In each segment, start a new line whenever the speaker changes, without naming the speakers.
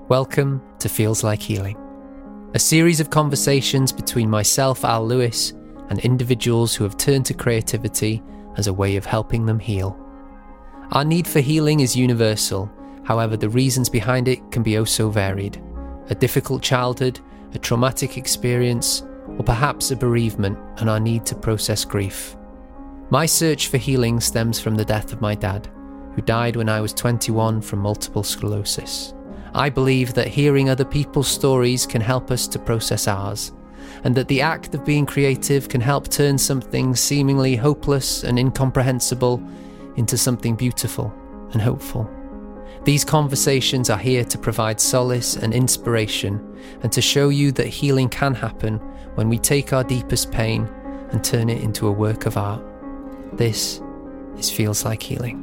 Welcome to Feels Like Healing, a series of conversations between myself, Al Lewis, and individuals who have turned to creativity as a way of helping them heal. Our need for healing is universal, however the reasons behind it can be oh so varied. A difficult childhood, a traumatic experience, or perhaps a bereavement and our need to process grief. My search for healing stems from the death of my dad, who died when I was 21 from multiple sclerosis. I believe that hearing other people's stories can help us to process ours, and that the act of being creative can help turn something seemingly hopeless and incomprehensible into something beautiful and hopeful. These conversations are here to provide solace and inspiration, and to show you that healing can happen when we take our deepest pain and turn it into a work of art. This is Feels Like Healing.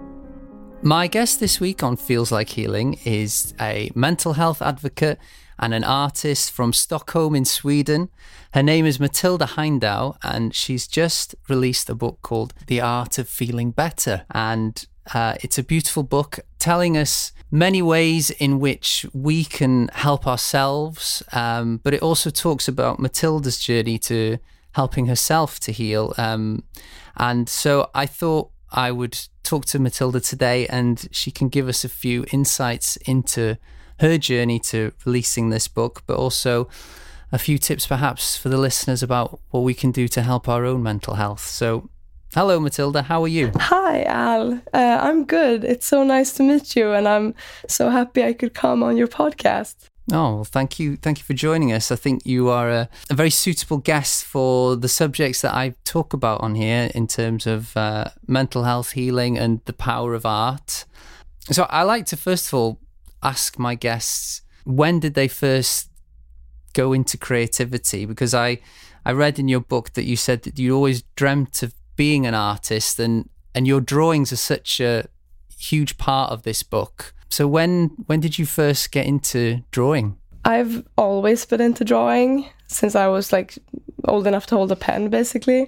My guest this week on Feels Like Healing is a mental health advocate and an artist from Stockholm in Sweden. Her name is Matilda Heindau, and she's just released a book called The Art of Feeling Better. And it's a beautiful book telling us many ways in which we can help ourselves, but it also talks about Matilda's journey to helping herself to heal. And so I thought I would talk to Matilda today, and she can give us a few insights into her journey to releasing this book, but also a few tips perhaps for the listeners about what we can do to help our own mental health. So, hello Matilda, how are you?
Hi Al, I'm good. It's so nice to meet you, and I'm so happy I could come on your podcast.
Oh, well, thank you for joining us. I think you are a very suitable guest for the subjects that I talk about on here in terms of mental health, healing, and the power of art. So I like to first of all ask my guests, when did they first go into creativity? Because I read in your book that you said that you always dreamt of being an artist, and your drawings are such a huge part of this book. So when did you first get into drawing?
I've always been into drawing since I was like old enough to hold a pen, basically.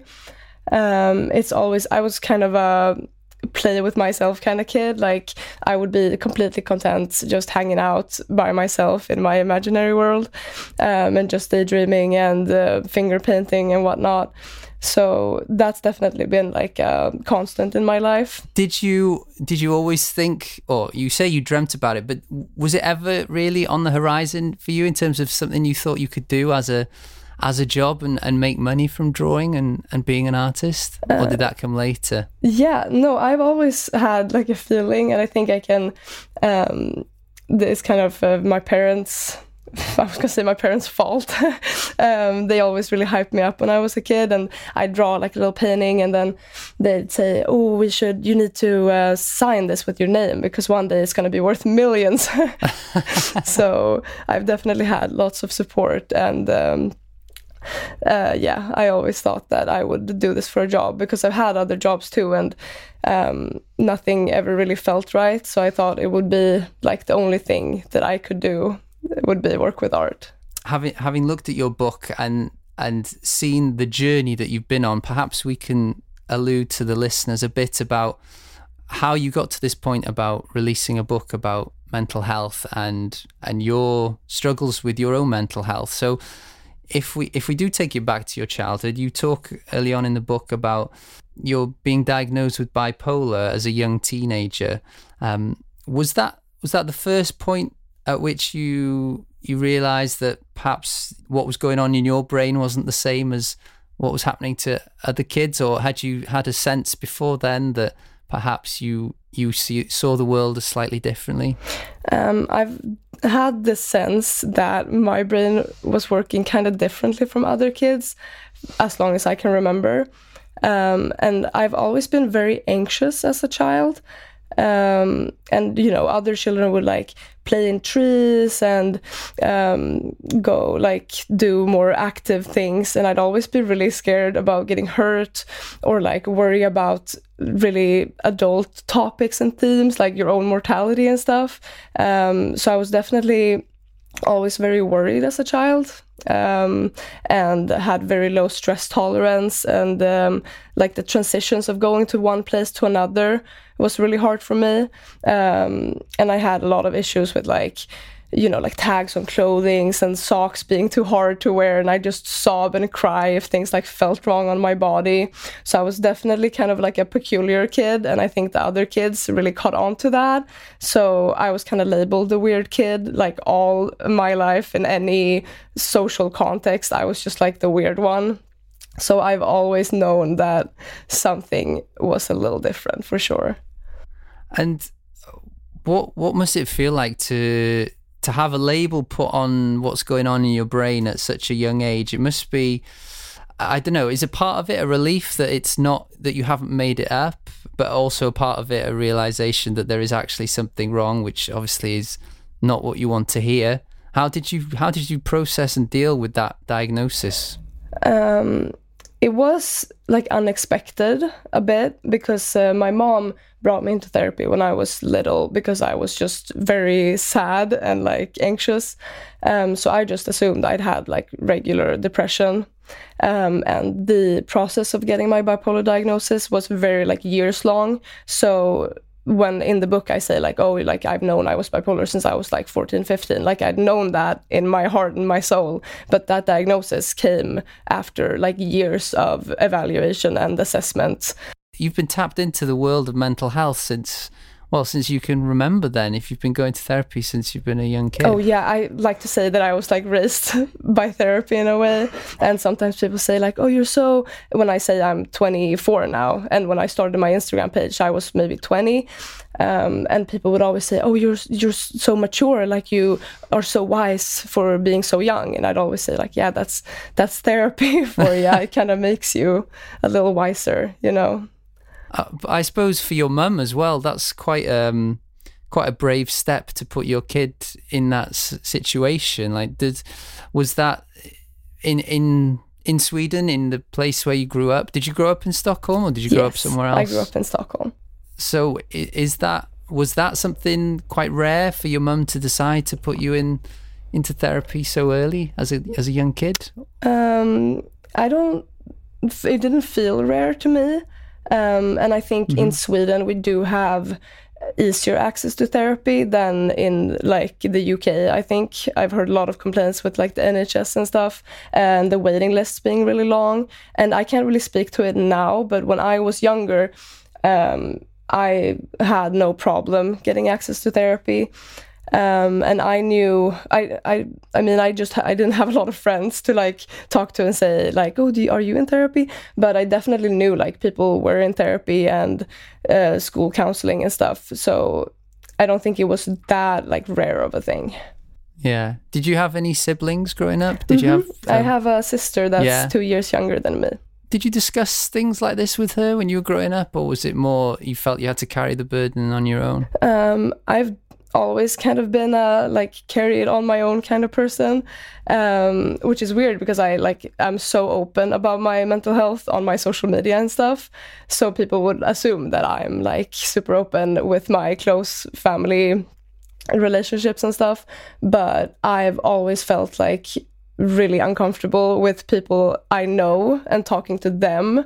I was kind of a play with myself kind of kid. Like I would be completely content just hanging out by myself in my imaginary world, and just daydreaming and finger painting and whatnot. So that's definitely been like a constant in my life. Did you
always think, or you say you dreamt about it, but was it ever really on the horizon for you in terms of something you thought you could do as a job and make money from drawing and being an artist? Or did that come later?
Yeah, no, I've always had like a feeling, and I think I can, this kind of my parents' I was gonna say my parents' fault. They always really hyped me up when I was a kid, and I'd draw like a little painting, and then they'd say, "Oh, you need to sign this with your name because one day it's gonna be worth millions." So I've definitely had lots of support, and I always thought that I would do this for a job because I've had other jobs too, and nothing ever really felt right. So I thought it would be like the only thing that I could do. It would be work with art.
Having looked at your book and seen the journey that you've been on, perhaps we can allude to the listeners a bit about how you got to this point about releasing a book about mental health and your struggles with your own mental health. So if we do take you back to your childhood, you talk early on in the book about your being diagnosed with bipolar as a young teenager. Was that the first point at which you realised that perhaps what was going on in your brain wasn't the same as what was happening to other kids? Or had you had a sense before then that perhaps you saw the world slightly differently?
I've had the sense that my brain was working kind of differently from other kids as long as I can remember. And I've always been very anxious as a child. And other children would like play in trees and go like do more active things, and I'd always be really scared about getting hurt or like worry about really adult topics and themes like your own mortality and stuff. So I was definitely always very worried as a child, and had very low stress tolerance, and like the transitions of going to one place to another was really hard for me, and I had a lot of issues with like like tags on clothing and socks being too hard to wear, and I just sob and cry if things like felt wrong on my body. So I was definitely kind of like a peculiar kid, and I think the other kids really caught on to that. So I was kind of labeled the weird kid like all my life. In any social context, I was just like the weird one. So I've always known that something was a little different for sure.
And what must it feel like to have a label put on what's going on in your brain at such a young age? It must be, I don't know, is a part of it a relief that it's not, that you haven't made it up, but also a part of it a realization that there is actually something wrong, which obviously is not what you want to hear? How did you process and deal with that diagnosis?
It was like unexpected a bit, because my mom brought me into therapy when I was little because I was just very sad and like anxious. So I just assumed I'd had like regular depression. And the process of getting my bipolar diagnosis was very like years long. So when in the book I say like, oh, like I've known I was bipolar since I was like 14, 15, like I'd known that in my heart and my soul, but that diagnosis came after like years of evaluation and assessment.
You've been tapped into the world of mental health since you can remember then, if you've been going to therapy since you've been a young kid.
Oh yeah, I like to say that I was like raised by therapy in a way. And sometimes people say like, oh, when I say I'm 24 now, and when I started my Instagram page, I was maybe 20. And people would always say, oh, you're so mature, like you are so wise for being so young. And I'd always say like, yeah, that's therapy for you. It kind of makes you a little wiser, you know.
I suppose for your mum as well, that's quite a brave step to put your kid in that situation. Like, was that in Sweden, in the place where you grew up? Did you grow up in Stockholm, or did you grow up somewhere else?
I grew up in Stockholm.
So was that something quite rare for your mum to decide to put you into therapy so early as a young kid?
It didn't feel rare to me. And I think in Sweden we do have easier access to therapy than in like the UK. I think I've heard a lot of complaints with like the NHS and stuff, and the waiting lists being really long. And I can't really speak to it now, but when I was younger, I had no problem getting access to therapy. And I knew, I didn't have a lot of friends to like talk to and say like, oh, are you in therapy? But I definitely knew like people were in therapy and school counseling and stuff. So I don't think it was that like rare of a thing.
Yeah. Did you have any siblings growing up? Did you have?
I have a sister that's 2 years younger than me.
Did you discuss things like this with her when you were growing up, or was it more you felt you had to carry the burden on your own?
I've always kind of been a like carry it on my own kind of person, which is weird because I'm so open about my mental health on my social media and stuff. So people would assume that I'm like super open with my close family relationships and stuff. But I've always felt like really uncomfortable with people I know and talking to them.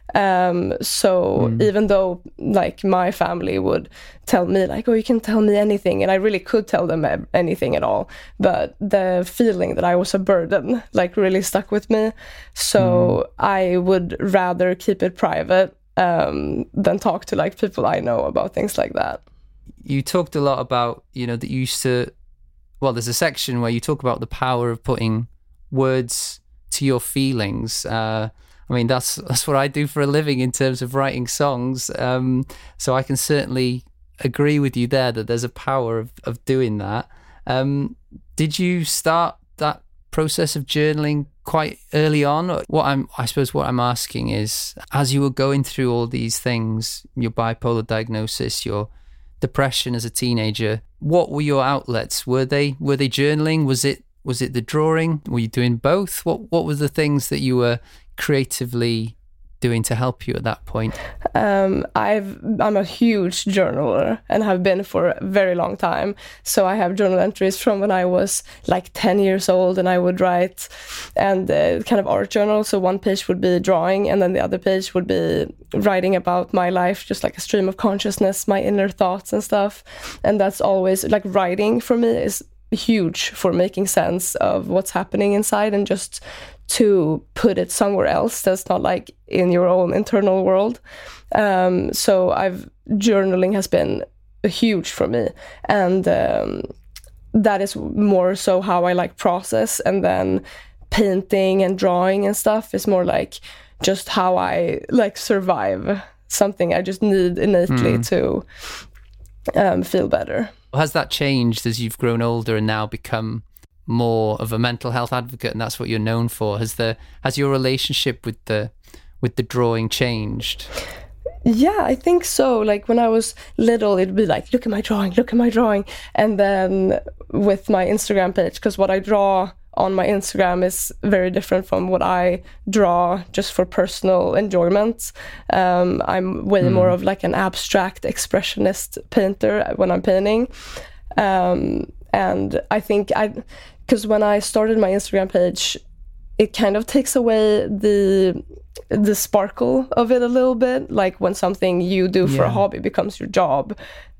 Even though like my family would tell me like, oh, you can tell me anything, and I really could tell them anything at all, but the feeling that I was a burden like really stuck with me. So I would rather keep it private than talk to like people I know about things like that.
You talked a lot about, that you used to, well, there's a section where you talk about the power of putting words to your feelings. I mean, that's what I do for a living in terms of writing songs. So I can certainly agree with you there that there's a power of doing that. Did you start that process of journaling quite early on? I suppose what I'm asking is, as you were going through all these things, your bipolar diagnosis, your depression as a teenager, what were your outlets? Were they journaling? Was it the drawing? Were you doing both? What were the things that you were creatively doing to help you at that point? I'm a huge journaler and have been for a very long time. So I have journal entries from when I was like 10 years old, and I would write and kind of art journal. So one page would be drawing, and then the other page would be writing about my life, just like a stream of consciousness, my inner thoughts and stuff. And that's always like writing for me is
huge for making sense of what's happening inside and just to put it somewhere else that's not like in your own internal world. So journaling has been huge for me, and that is more so how I like process, and then painting and drawing and stuff is more like just how I like survive something I just need innately to feel better.
Has that changed as you've grown older and now become more of a mental health advocate, and that's what you're known for? Has your relationship with the drawing changed?
Yeah, I think so. Like when I was little, it'd be like, look at my drawing. And then with my Instagram page, because what I draw on my Instagram is very different from what I draw just for personal enjoyment. I'm way more of like an abstract expressionist painter when I'm painting. And I think because when I started my Instagram page, it kind of takes away the sparkle of it a little bit. Like when something you do for a hobby becomes your job,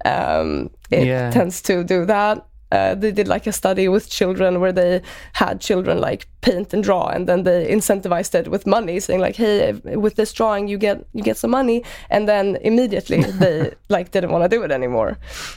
it tends to do that. They did like a study with children where they had children like paint and draw, and then they incentivized it with money, saying like, hey, with this drawing you get some money, and then immediately they like didn't want to do it anymore.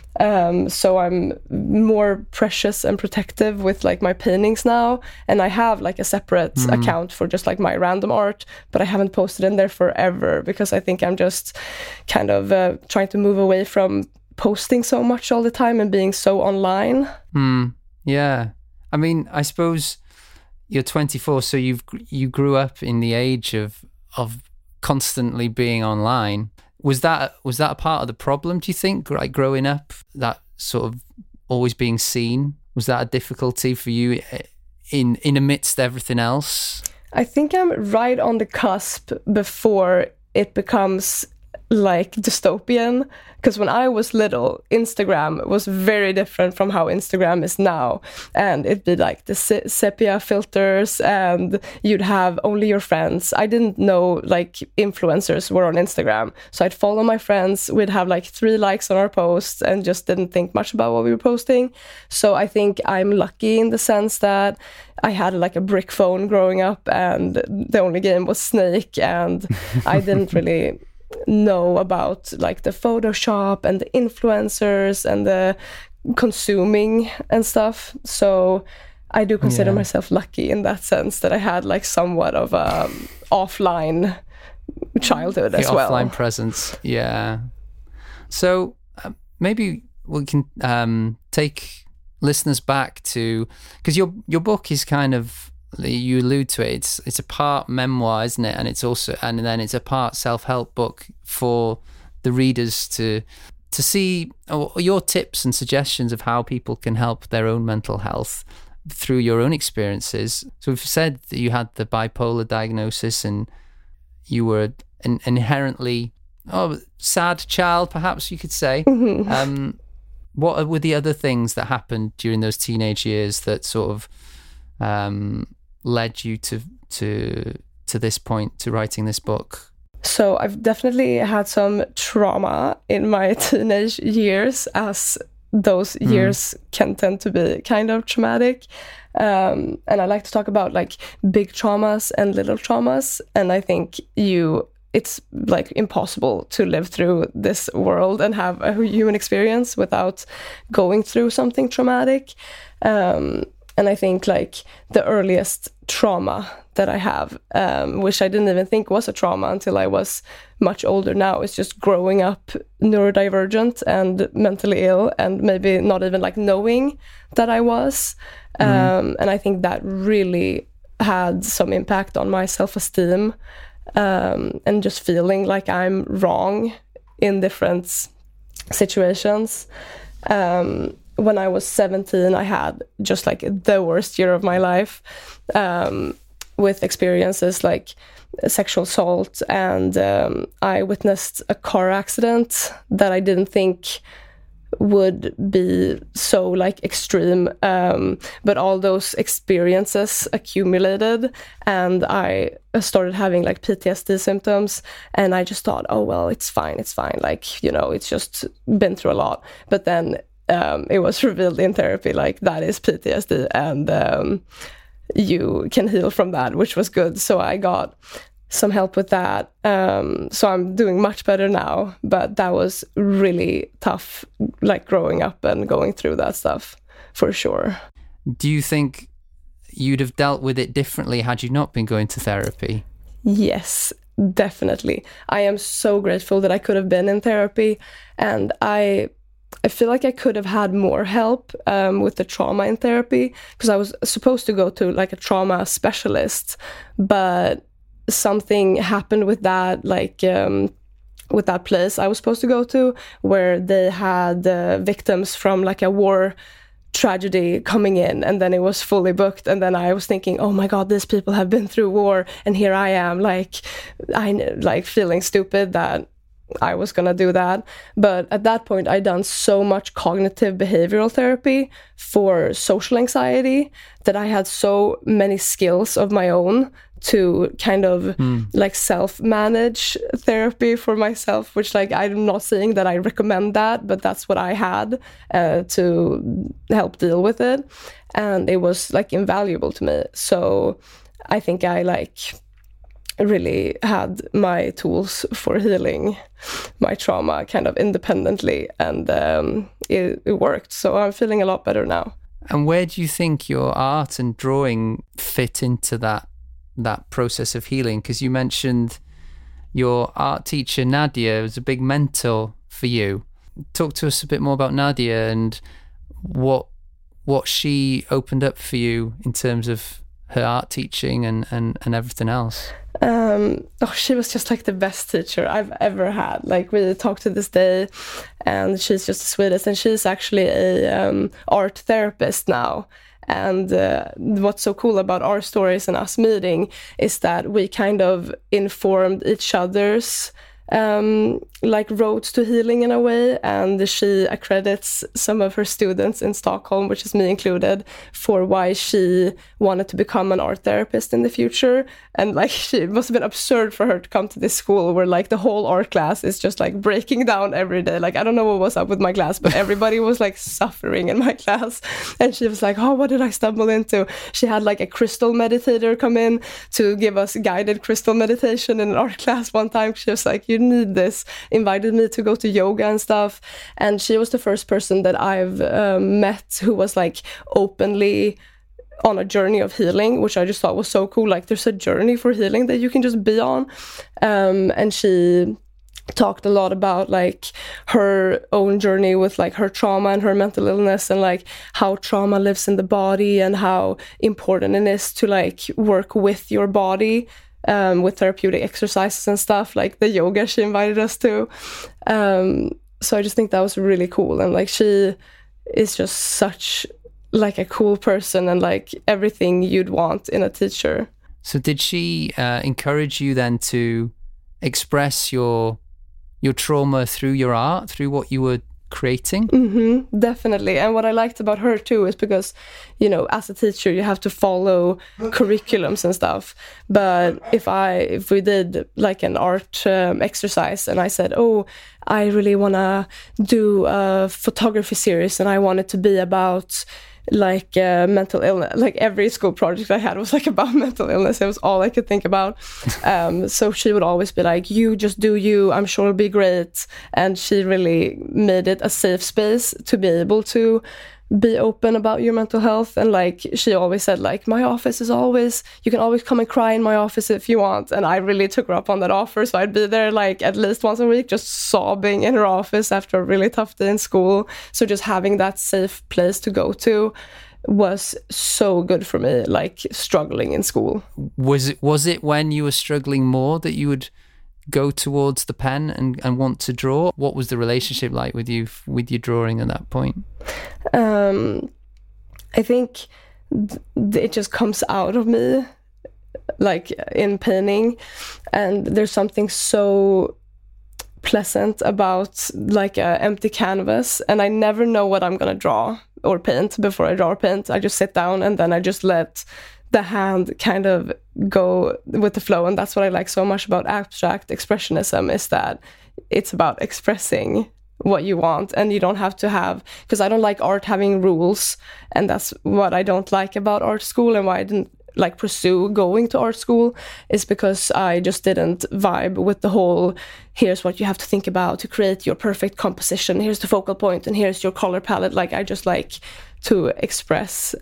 So I'm more precious and protective with like my paintings now, and I have like a separate account for just like my random art, but I haven't posted in there forever because I think I'm just kind of trying to move away from posting so much all the time and being so online.
Yeah, I mean, I suppose you're 24, so you grew up in the age of constantly being online. Was that a part of the problem, do you think, like growing up, that sort of always being seen? Was that a difficulty for you in amidst everything else?
I think I'm right on the cusp before it becomes like dystopian, because when I was little, Instagram was very different from how Instagram is now, and it'd be like the sepia filters, and you'd have only your friends. I didn't know like influencers were on Instagram, so I'd follow my friends, we'd have like 3 likes on our posts and just didn't think much about what we were posting. So I think I'm lucky in the sense that I had like a brick phone growing up, and the only game was Snake, and I didn't really know about like the Photoshop and the influencers and the consuming and stuff. So I do consider myself lucky in that sense that I had like somewhat of a offline childhood as well.
Offline presence, yeah. So maybe we can take listeners back to, because your book is kind of, you allude to it, it's a part memoir, isn't it? And it's also, and then it's a part self-help book for the readers to see your tips and suggestions of how people can help their own mental health through your own experiences. So we've said that you had the bipolar diagnosis and you were an inherently sad child, perhaps you could say. What were the other things that happened during those teenage years that sort of led you to this point, to writing this book?
So I've definitely had some trauma in my teenage years, as those years can tend to be kind of traumatic. And I like to talk about like big traumas and little traumas. And I think it's like impossible to live through this world and have a human experience without going through something traumatic. And I think like the earliest trauma that I have, which I didn't even think was a trauma until I was much older now, is just growing up neurodivergent and mentally ill, and maybe not even like knowing that I was. And I think that really had some impact on my self-esteem, and just feeling like I'm wrong in different situations. When I was 17, I had just like the worst year of my life, with experiences like sexual assault, and I witnessed a car accident that I didn't think would be so like extreme, but all those experiences accumulated, and I started having like PTSD symptoms, and I just thought, oh well, it's fine, like, you know, it's just been through a lot. But then it was revealed in therapy, like that is PTSD, and you can heal from that, which was good. So I got some help with that. So I'm doing much better now, but that was really tough, like growing up and going through that stuff, for sure.
Do you think you'd have dealt with it differently had you not been going to therapy?
Yes, definitely. I am so grateful that I could have been in therapy, and I feel like I could have had more help with the trauma in therapy, because I was supposed to go to like a trauma specialist, but something happened with that, like with that place I was supposed to go to, where they had victims from like a war tragedy coming in, and then it was fully booked, and then I was thinking, oh my god, these people have been through war, and here I am, like feeling stupid that I was gonna do that. But at that point I'd done so much cognitive behavioral therapy for social anxiety that I had so many skills of my own to kind of like self-manage therapy for myself, which like I'm not saying that I recommend that, but that's what I had to help deal with it, and it was like invaluable to me. So I think I like really had my tools for healing my trauma kind of independently, and it worked. So I'm feeling a lot better now.
And where do you think your art and drawing fit into that process of healing? Because you mentioned your art teacher Nadia was a big mentor for you. Talk to us a bit more about Nadia and what she opened up for you in terms of her art teaching and everything else.
She was just like the best teacher I've ever had. Like we talk to this day, and she's just the sweetest, and she's actually a art therapist now. And what's so cool about our stories and us meeting is that we kind of informed each other's like roads to healing in a way, and she accredits some of her students in Stockholm, which is me included, for why she wanted to become an art therapist in the future. And like it must have been absurd for her to come to this school where like the whole art class is just like breaking down every day. Like I don't know what was up with my class, but everybody was like suffering in my class, and she was like, oh, what did I stumble into? She had like a crystal meditator come in to give us guided crystal meditation in an art class one time. She was like, you need this, invited me to go to yoga and stuff. And she was the first person that I've met who was like openly on a journey of healing, which I just thought was so cool. Like there's a journey for healing that you can just be on. And she talked a lot about like her own journey with like her trauma and her mental illness, and like how trauma lives in the body and how important it is to like work with your body with therapeutic exercises and stuff, like the yoga she invited us to. So I just think that was really cool. And like she is just such like a cool person, and like everything you'd want in a teacher.
So did she encourage you then to express your trauma through your art, through what you were creating?
Mm-hmm, definitely. And what I liked about her too is because, you know, as a teacher you have to follow curriculums and stuff. But if we did like an art exercise, and I said, oh, I really want to do a photography series, and I want it to be about like mental illness, like every school project I had was like about mental illness. It was all I could think about. So she would always be like, you just do you, I'm sure it'll be great. And she really made it a safe space to be able to be open about your mental health. And like she always said, like, my office is always, you can always come and cry in my office if you want. And I really took her up on that offer, so I'd be there like at least once a week just sobbing in her office after a really tough day in school. So just having that safe place to go to was so good for me, like struggling in school.
Was it when you were struggling more that you would go towards the pen and want to draw? What was the relationship like with your drawing at that point?
I think it just comes out of me like in painting, and there's something so pleasant about like an empty canvas, and I never know what I'm gonna draw or paint before I draw or paint. I just sit down and then I just let the hand kind of go with the flow. And that's what I like so much about abstract expressionism, is that it's about expressing what you want, and you don't have to have, because I don't like art having rules, and that's what I don't like about art school, and why I didn't like pursue going to art school, is because I just didn't vibe with the whole, here's what you have to think about to create your perfect composition, here's the focal point, and here's your color palette. Like, I just like to express.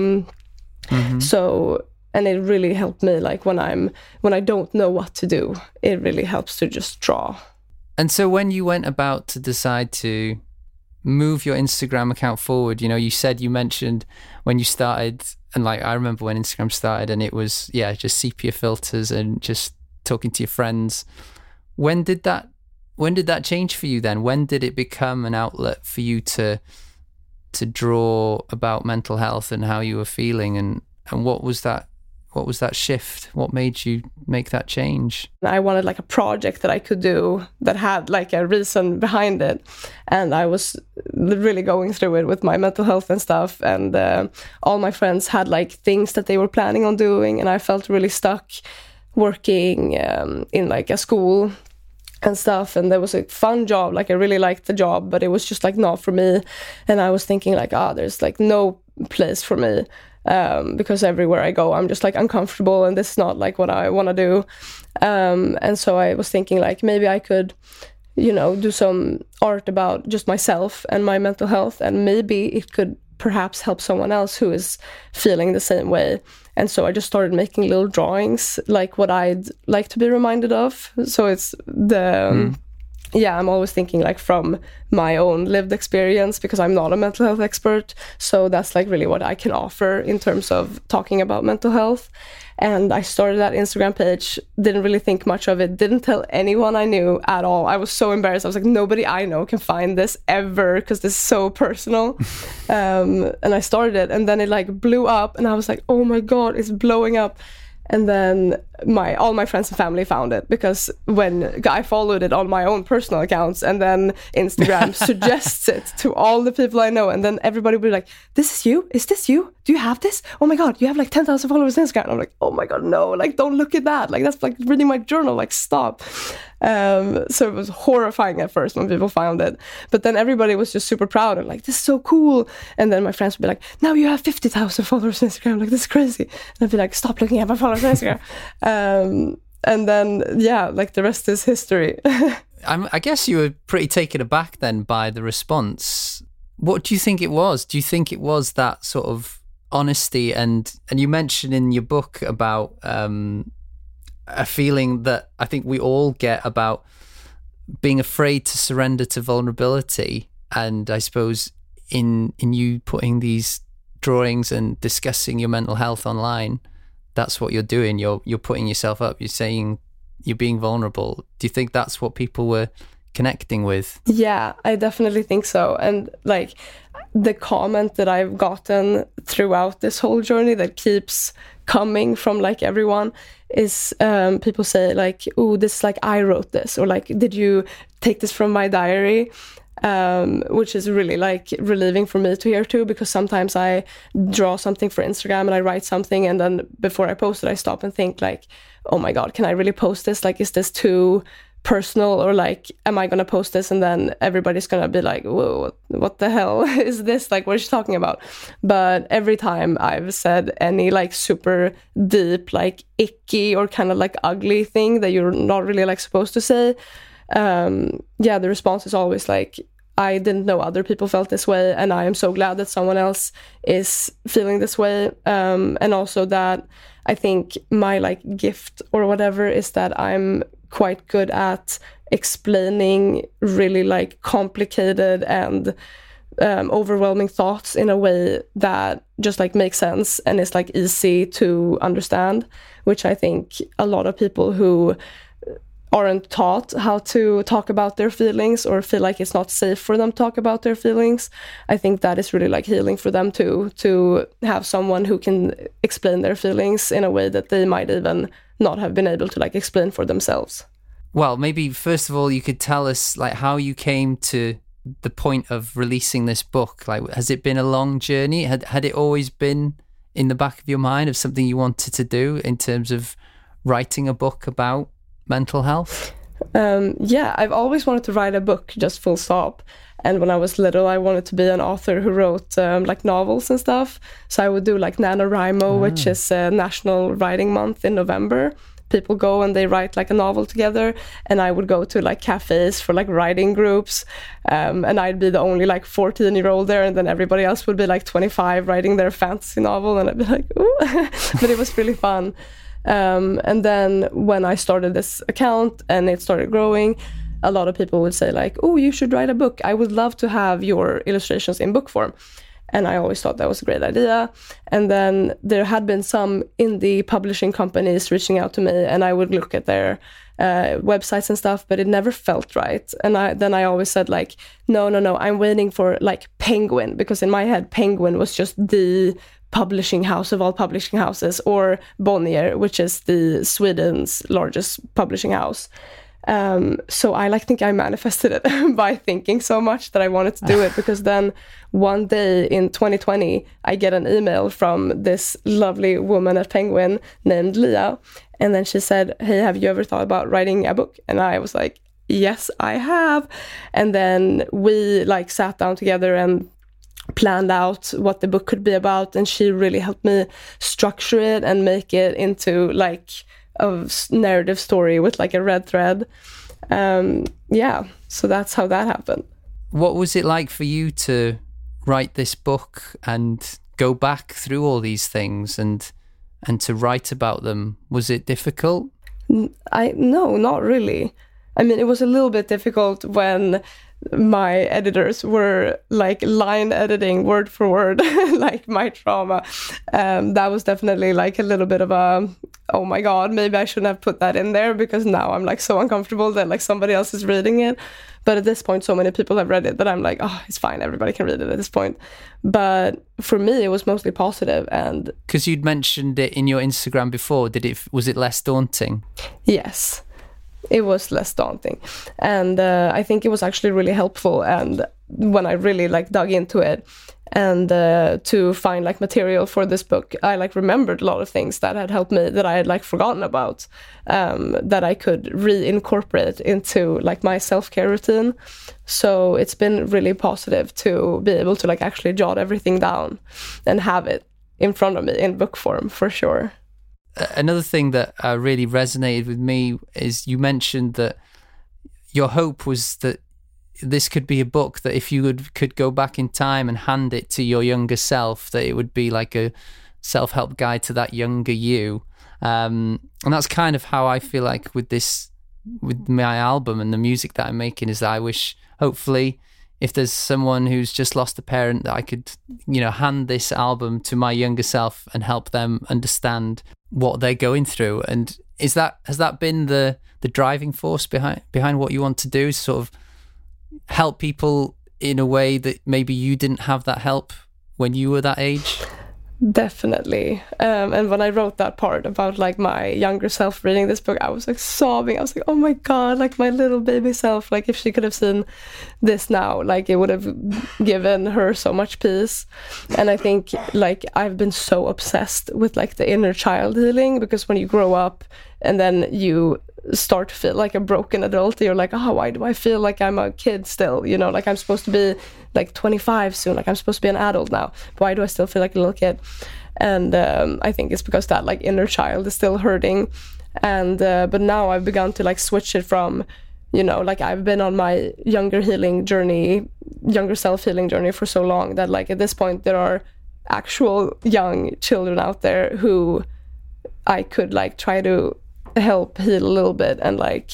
So, and it really helped me, like when I don't know what to do, it really helps to just draw.
And so when you went about to decide to move your Instagram account forward, you know, you mentioned when you started, and like I remember when Instagram started, and it was just sepia filters and just talking to your friends. When did that change for you then? When did it become an outlet for you to draw about mental health and how you were feeling, and what was that shift? What made you make that change?
I wanted like a project that I could do that had like a reason behind it. And I was really going through it with my mental health and stuff. And all my friends had like things that they were planning on doing. And I felt really stuck working in like a school and stuff. And there was a fun job. Like I really liked the job, but it was just like not for me. And I was thinking like, there's like no place for me. Because everywhere I go, I'm just like uncomfortable, and this is not like what I want to do. And so I was thinking like maybe I could, you know, do some art about just myself and my mental health, and maybe it could perhaps help someone else who is feeling the same way. And so I just started making little drawings, like what I'd like to be reminded of. So it's I'm always thinking like from my own lived experience, because I'm not a mental health expert. So that's like really what I can offer in terms of talking about mental health. And I started that Instagram page, didn't really think much of it, didn't tell anyone I knew at all. I was so embarrassed. I was like, nobody I know can find this ever, because this is so personal. And I started it, and then it like blew up, and I was like, oh my God, it's blowing up. And then all my friends and family found it, because when I followed it on my own personal accounts, and then Instagram suggests it to all the people I know, and then everybody would be like, this is you? Is this you? Do you have this? Oh my God, you have like 10,000 followers on Instagram. And I'm like, oh my God, no, like don't look at that. Like that's like reading my journal, like stop. So it was horrifying at first when people found it. But then everybody was just super proud and like, this is so cool. And then my friends would be like, now you have 50,000 followers on Instagram. Like, this is crazy. And I'd be like, stop looking at my followers on Instagram. And then, like the rest is history.
I guess you were pretty taken aback then by the response. What do you think it was? Do you think it was that sort of honesty? And you mentioned in your book about a feeling that I think we all get about being afraid to surrender to vulnerability. And I suppose in you putting these drawings and discussing your mental health online, that's what you're doing. You're putting yourself up. You're saying you're being vulnerable. Do you think that's what people were connecting with?
Yeah, I definitely think so. And like the comment that I've gotten throughout this whole journey that keeps coming from like everyone is people say like, oh, this is like I wrote this, or like, did you take this from my diary? Which is really like relieving for me to hear too, because sometimes I draw something for Instagram and I write something, and then before I post it I stop and think like, oh my God, can I really post this? Like, is this too personal, or like, am I gonna post this and then everybody's gonna be like, whoa, what the hell is this? Like, what is she talking about? But every time I've said any like super deep, like icky or kind of like ugly thing that you're not really like supposed to say, the response is always like, I didn't know other people felt this way, and I am so glad that someone else is feeling this way. And also that I think my like gift or whatever is that I'm quite good at explaining really like complicated and overwhelming thoughts in a way that just like makes sense and is like easy to understand, which I think a lot of people who aren't taught how to talk about their feelings or feel like it's not safe for them to talk about their feelings, I think that is really like healing for them too, to have someone who can explain their feelings in a way that they might even not have been able to like explain for themselves.
Well, maybe first of all you could tell us like how you came to the point of releasing this book. Like, has it been a long journey? Had it always been in the back of your mind of something you wanted to do in terms of writing a book about mental health?
Yeah, I've always wanted to write a book, just full stop. And when I was little, I wanted to be an author who wrote like novels and stuff. So I would do like NaNoWriMo, which is National Writing Month in November. People go and they write like a novel together, and I would go to like cafes for like writing groups, and I'd be the only like 14-year-old there, and then everybody else would be like 25 writing their fantasy novel, and I'd be like, ooh. But it was really fun. And then when I started this account and it started growing, a lot of people would say like, oh, you should write a book. I would love to have your illustrations in book form. And I always thought that was a great idea. And then there had been some indie publishing companies reaching out to me, and I would look at their websites and stuff, but it never felt right. And I always said like, no, I'm waiting for like Penguin, because in my head, Penguin was just the publishing house of all publishing houses, or Bonnier, which is the Sweden's largest publishing house. So I think I manifested it by thinking so much that I wanted to do it, because then one day in 2020, I get an email from this lovely woman at Penguin named Leah. And then she said, hey, have you ever thought about writing a book? And I was like, yes, I have. And then we like sat down together and planned out what the book could be about. And she really helped me structure it and make it into like a narrative story with like a red thread. Yeah, so that's how that happened.
What was it like for you to write this book and go back through all these things and to write about them? Was it difficult?
No, not really. I mean, it was a little bit difficult when my editors were like line editing word for word, like my trauma. That was definitely like a little bit of a, oh my God, maybe I shouldn't have put that in there, because now I'm like so uncomfortable that like somebody else is reading it. But at this point, so many people have read it that I'm like, oh, it's fine. Everybody can read it at this point. But for me, it was mostly positive. And
because you'd mentioned it in your Instagram before, was it less daunting?
Yes. It was less daunting, and I think it was actually really helpful. And when I really like dug into it and to find like material for this book, I like remembered a lot of things that had helped me that I had like forgotten about, that I could reincorporate into like my self-care routine. So it's been really positive to be able to like actually jot everything down and have it in front of me in book form, for sure.
Another thing that really resonated with me is you mentioned that your hope was that this could be a book that if you could go back in time and hand it to your younger self, that it would be like a self-help guide to that younger you. And that's kind of how I feel like with my album and the music that I'm making, is that I wish, hopefully, if there's someone who's just lost a parent, that I could, hand this album to my younger self and help them understand what they're going through. And has that been the driving force behind what you want to do, sort of help people in a way that maybe you didn't have that help when you were that age?
Definitely. And when I wrote that part about like my younger self reading this book, I was like sobbing. I was like, oh my God, like my little baby self, like if she could have seen this now, like it would have given her so much peace. And I think like I've been so obsessed with like the inner child healing, because when you grow up and then you start to feel like a broken adult, you're like, oh, why do I feel like I'm a kid still? Like I'm supposed to be like 25 soon, like I'm supposed to be an adult now. Why do I still feel like a little kid? And I think it's because that like inner child is still hurting. And but now I've begun to like switch it from, like I've been on my younger self-healing journey for so long that like at this point there are actual young children out there who I could like try to help heal a little bit. And like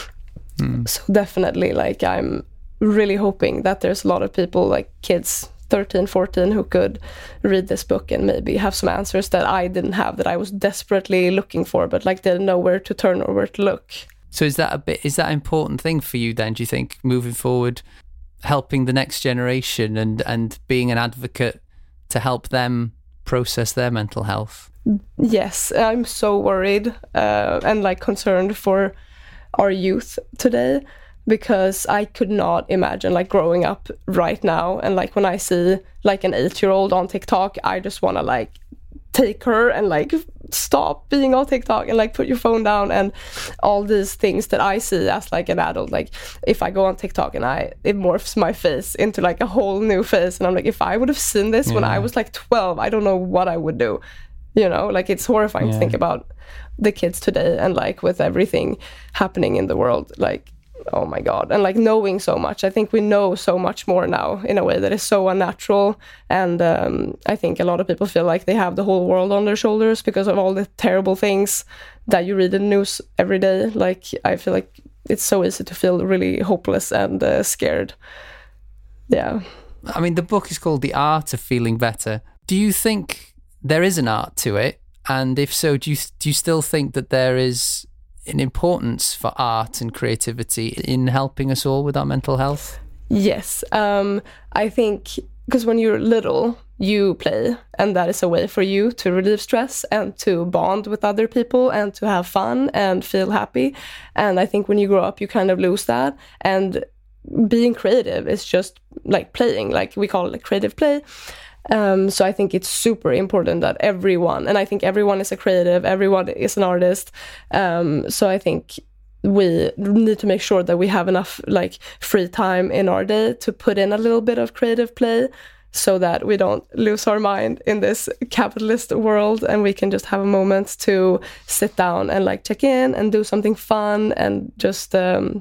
so definitely like I'm really hoping that there's a lot of people, like kids 13, 14, who could read this book and maybe have some answers that I didn't have, that I was desperately looking for, but like didn't know where to turn or where to look.
So is that an important thing for you then, do you think, moving forward, helping the next generation and being an advocate to help them process their mental health?
Yes, I'm so worried and like concerned for our youth today, because I could not imagine like growing up right now, and like when I see like an 8-year-old on TikTok, I just want to like take her and like stop being on TikTok and like put your phone down, and all these things that I see as like an adult. Like if I go on TikTok and it morphs my face into like a whole new face, and I'm like, if I would have seen this when I was like 12, I don't know what I would do. You know, like it's horrifying to think about the kids today, and like with everything happening in the world, like, oh my God. And like knowing so much, I think we know so much more now in a way that is so unnatural. And I think a lot of people feel like they have the whole world on their shoulders because of all the terrible things that you read in the news every day. Like I feel like it's so easy to feel really hopeless and scared. Yeah.
I mean, the book is called The Art of Feeling Better. Do you think there is an art to it? And if so, do you still think that there is an importance for art and creativity in helping us all with our mental health?
Yes. I think because when you're little, you play, and that is a way for you to relieve stress and to bond with other people and to have fun and feel happy. And I think when you grow up, you kind of lose that. And being creative is just like playing, like we call it creative play. So I think it's super important that everyone, and I think everyone is a creative, everyone is an artist. So I think we need to make sure that we have enough like free time in our day to put in a little bit of creative play, so that we don't lose our mind in this capitalist world, and we can just have a moment to sit down and like check in and do something fun and just,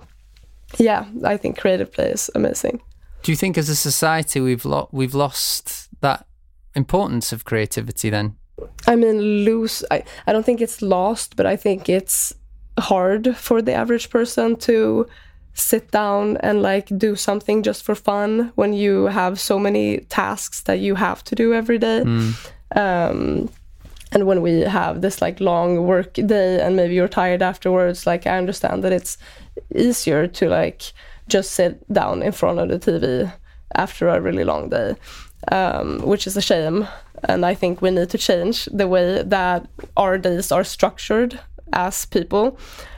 I think creative play is amazing.
Do you think as a society we've lost that importance of creativity then?
I mean, I don't think it's lost, but I think it's hard for the average person to sit down and like do something just for fun when you have so many tasks that you have to do every day. And when we have this like long work day and maybe you're tired afterwards, like I understand that it's easier to like just sit down in front of the TV after a really long day, which is a shame. And I think we need to change the way that our days are structured as people,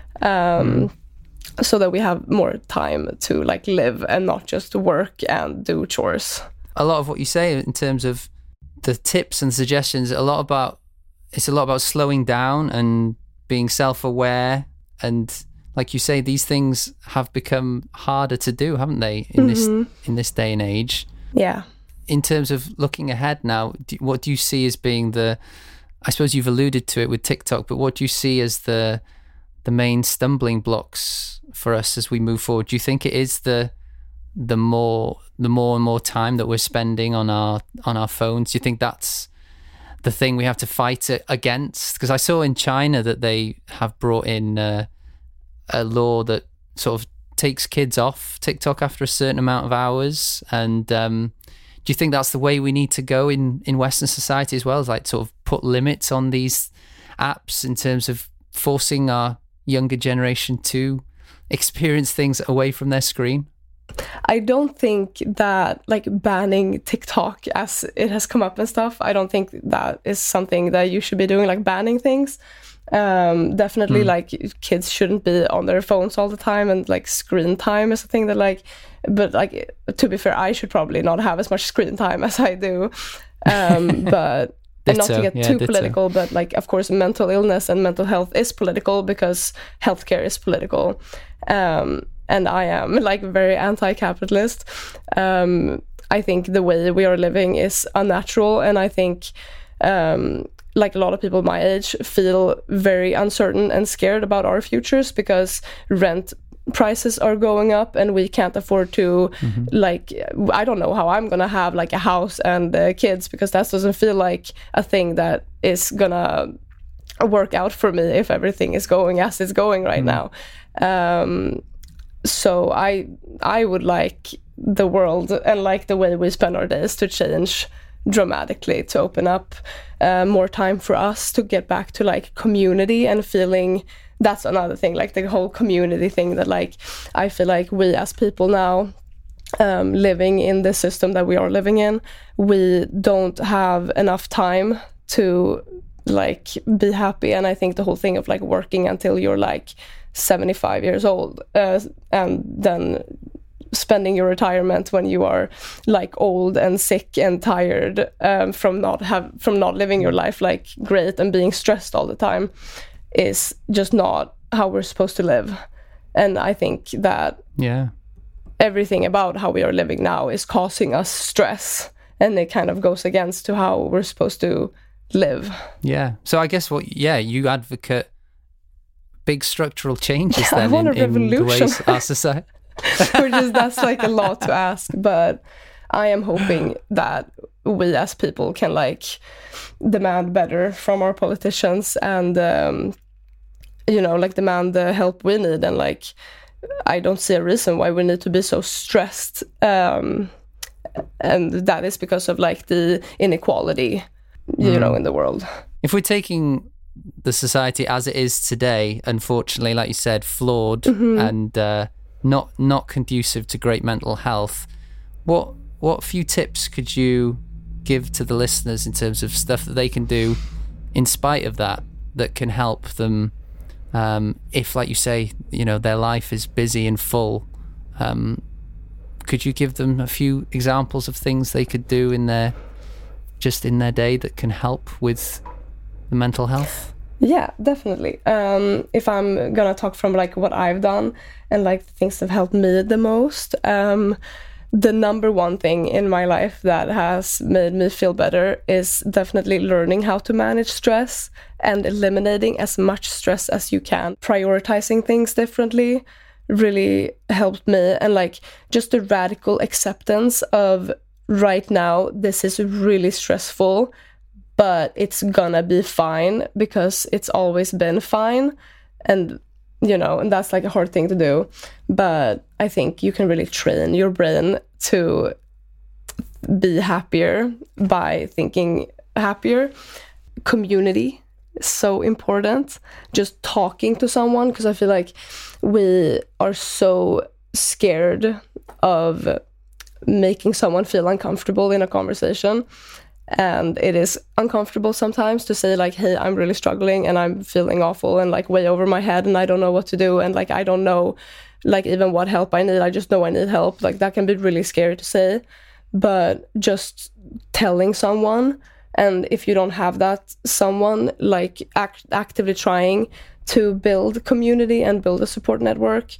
so that we have more time to like live and not just work and do chores.
A lot of what you say in terms of the tips and suggestions, it's a lot about slowing down and being self-aware, and like you say, these things have become harder to do, haven't they, in this day and age?
Yeah.
In terms of looking ahead now, what do you see as being I suppose you've alluded to it with TikTok, but what do you see as the main stumbling blocks for us as we move forward? Do you think it is the more and more time that we're spending on our phones? Do you think that's the thing we have to fight against? Because I saw in China that they have brought in a law that sort of takes kids off TikTok after a certain amount of hours. And do you think that's the way we need to go in Western society as well, as like sort of put limits on these apps in terms of forcing our younger generation to experience things away from their screen?
I don't think that like banning TikTok, as it has come up and stuff, I don't think that is something that you should be doing, like banning things. Definitely like kids shouldn't be on their phones all the time, and like screen time is a thing that like, but like to be fair, I should probably not have as much screen time as I do. But and not to get too political, but like of course mental illness and mental health is political because healthcare is political. And I am like very anti-capitalist. I think the way we are living is unnatural, and I think like a lot of people my age feel very uncertain and scared about our futures because rent prices are going up and we can't afford to like, I don't know how I'm gonna have like a house and kids, because that doesn't feel like a thing that is gonna work out for me if everything is going as it's going right now. So I would like the world and like the way we spend our days to change dramatically, to open up more time for us to get back to like community and feeling. That's another thing, like the whole community thing, that like I feel like we as people now living in the system that we are living in, we don't have enough time to like be happy. And I think the whole thing of like working until you're like 75 years old and then spending your retirement when you are like old and sick and tired from not living your life like great and being stressed all the time is just not how we're supposed to live. And I think that everything about how we are living now is causing us stress, and it kind of goes against to how we're supposed to live. Yeah.
So I guess you advocate big structural changes then
I want a
in the ways our society.
That's like a lot to ask, but I am hoping that we as people can like demand better from our politicians and like demand the help we need. And like I don't see a reason why we need to be so stressed, and that is because of like the inequality in the world.
If we're taking the society as it is today, unfortunately, like you said, flawed and not conducive to great mental health, what few tips could you give to the listeners in terms of stuff that they can do in spite of that can help them, if, like you say, their life is busy and full? Could you give them a few examples of things they could do in their day that can help with the mental health?
Yeah, definitely. If I'm gonna talk from like what I've done and like the things that have helped me the most, the number one thing in my life that has made me feel better is definitely learning how to manage stress and eliminating as much stress as you can. Prioritizing things differently really helped me, and like just the radical acceptance of right now this is really stressful, but it's gonna be fine because it's always been fine. And and that's like a hard thing to do, but I think you can really train your brain to be happier by thinking happier. Community is so important. Just talking to someone, because I feel like we are so scared of making someone feel uncomfortable in a conversation. And it is uncomfortable sometimes to say like, hey, I'm really struggling and I'm feeling awful and like way over my head and I don't know what to do. And like, I don't know like even what help I need. I just know I need help. Like that can be really scary to say, but just telling someone. And if you don't have that someone, like actively trying to build community and build a support network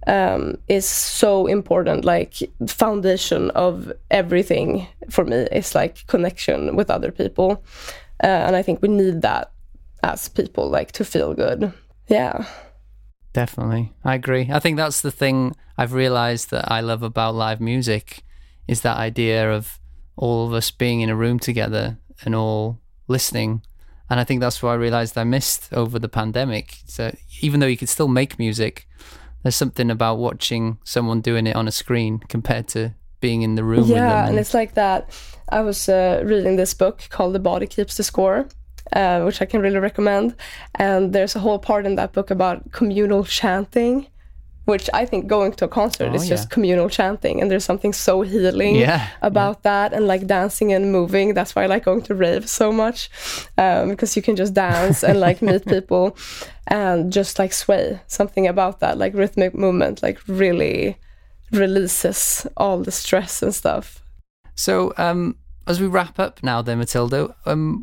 is so important. Like foundation of everything for me is like connection with other people, and I think we need that as people, like to feel good. Yeah,
definitely, I agree. I think that's the thing I've realized that I love about live music is that idea of all of us being in a room together and all listening. And I think that's what I realized I missed over the pandemic. So even though you could still make music, there's something about watching someone doing it on a screen compared to being in the room with them.
Yeah, and it's like that. I was reading this book called The Body Keeps the Score, which I can really recommend. And there's a whole part in that book about communal chanting, which I think going to a concert is just communal chanting. And there's something so healing about that, and like dancing and moving. That's why I like going to rave so much, because you can just dance and like meet people and just like sway. Something about that, like rhythmic movement, like really releases all the stress and stuff.
So as we wrap up now then, Matilda,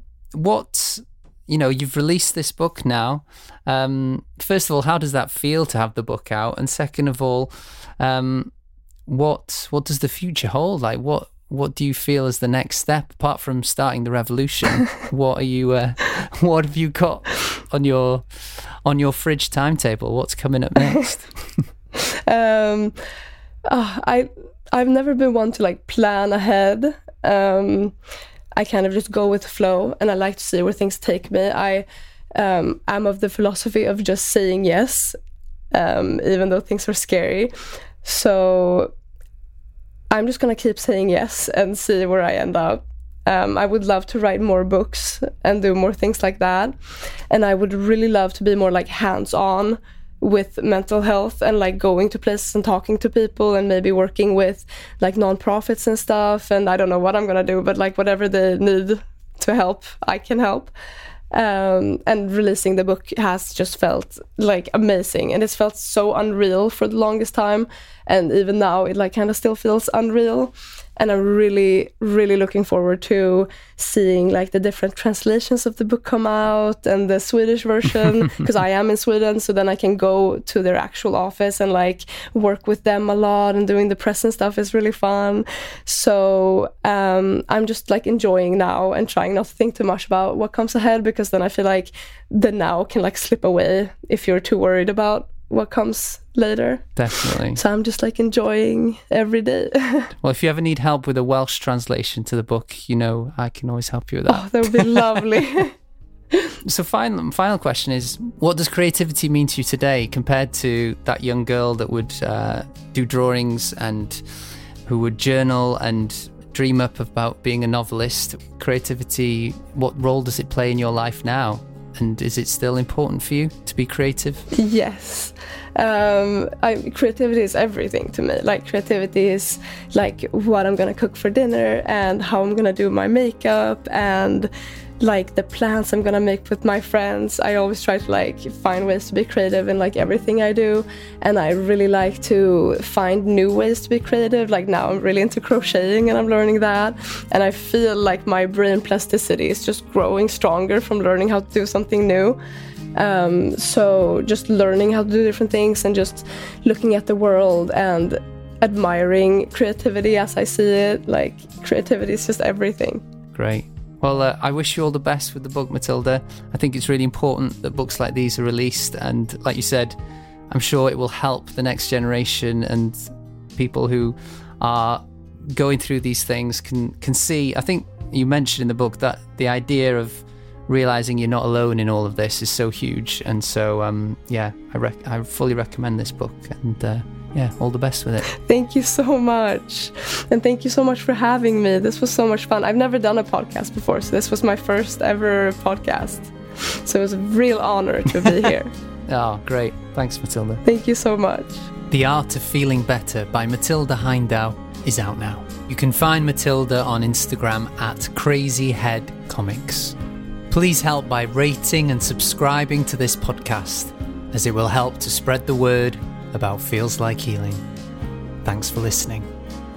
you've released this book now. First of all, how does that feel to have the book out? And second of all, what does the future hold? Like, what do you feel is the next step apart from starting the revolution? What have you got on your fridge timetable? What's coming up next?
I've never been one to like plan ahead. I kind of just go with the flow, and I like to see where things take me. I am of the philosophy of just saying yes, even though things are scary. So I'm just gonna keep saying yes and see where I end up. I would love to write more books and do more things like that. And I would really love to be more like hands-on with mental health and like going to places and talking to people and maybe working with like nonprofits and stuff. And I don't know what I'm gonna do, but like whatever they need to help, I can help. And releasing the book has just felt like amazing, and it's felt so unreal for the longest time, and even now it like kind of still feels unreal. And I'm really, really looking forward to seeing like the different translations of the book come out and the Swedish version, because I am in Sweden, so then I can go to their actual office and like work with them a lot, and doing the press and stuff is really fun. So I'm just like enjoying now and trying not to think too much about what comes ahead, because then I feel like the now can like slip away if you're too worried about what comes later.
Definitely.
So I'm just like enjoying every day.
Well, if you ever need help with a Welsh translation to the book, you know, I can always help you with that.
Oh, that would be lovely.
So final question is, what does creativity mean to you today compared to that young girl that would do drawings and who would journal and dream up about being a novelist? Creativity, what role does it play in your life now? And is it still important for you to be creative?
Yes. Creativity is everything to me. Like, creativity is like what I'm going to cook for dinner, and how I'm going to do my makeup, and like the plans I'm gonna make with my friends. I always try to like find ways to be creative in like everything I do, and I really like to find new ways to be creative. Like now I'm really into crocheting and I'm learning that, and I feel like my brain plasticity is just growing stronger from learning how to do something new. So just learning how to do different things and just looking at the world and admiring creativity as I see it. Like, creativity is just everything.
Great. Well, I wish you all the best with the book, Matilda. I think it's really important that books like these are released, and like you said, I'm sure it will help the next generation, and people who are going through these things can see. I think you mentioned in the book that the idea of realizing you're not alone in all of this is so huge, and so I fully recommend this book, and all the best with it.
Thank you so much. And thank you so much for having me. This was so much fun. I've never done a podcast before, so this was my first ever podcast. So it was a real honor to be here.
Oh, great. Thanks, Matilda.
Thank you so much.
The Art of Feeling Better by Matilda Heindow is out now. You can find Matilda on Instagram at crazyheadcomics. Please help by rating and subscribing to this podcast, as it will help to spread the word about Feels Like Healing. Thanks for listening.